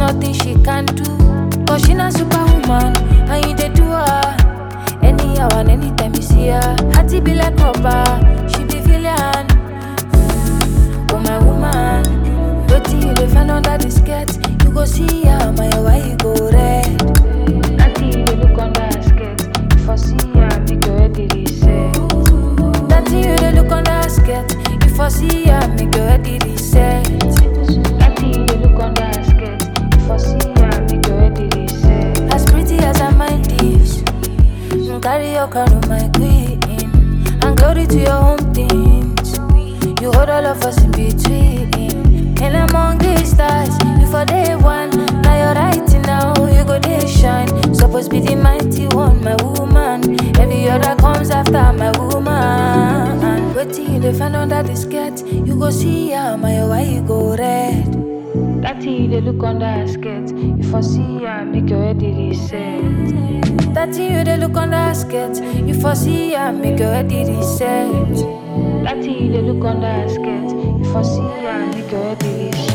nothing she can do. Cause she not superwoman, and you dey do her. Anyhow and anytime you see her, hearty be like rubber, she be villain. Oh my woman, wetin you dey find under the skirt? You go see her, my why you go red? Auntie, you dey look under her skirt. If I see her, make your head dey reset. Auntie, you dey look under her skirt. If I see her, make your head dey reset. Auntie, you dey look under her skirt. If I see her, make your head dey reset. As pretty as her mind is, carry your crown, my queen, and glory to your home things. You hold all of us in between, and among the stars, you for day one. Now you're right now, you go day shine. Supposed be the mighty one, my woman. Every other comes after my woman. Wait till you find under the skirt, you go see her, my why you go red. That thing you look under her skirt. If I see her, make your head reset. That thing you look under her skirt. If I see her, make your head reset. That thing you look under her skirt. If I see her, make your head reset.